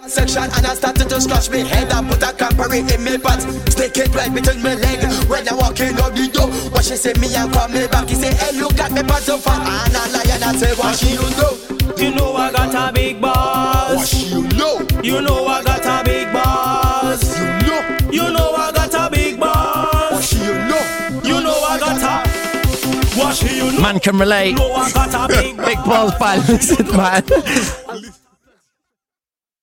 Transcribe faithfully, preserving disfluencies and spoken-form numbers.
Section and I started to scratch me head and put a camper in me butt. Stick it right between my leg when I walk in out the door. What she say me and call me back. He say, hey, look at me pants so fat. And I lie and I say, what she you know? You know I got a big boss. What she you know? You know I got a big boss. You know? You know I got a big boss. What she you know? You know I got a. What she you know? Man can relate. You know I got a big boss. Big balls balanced, man.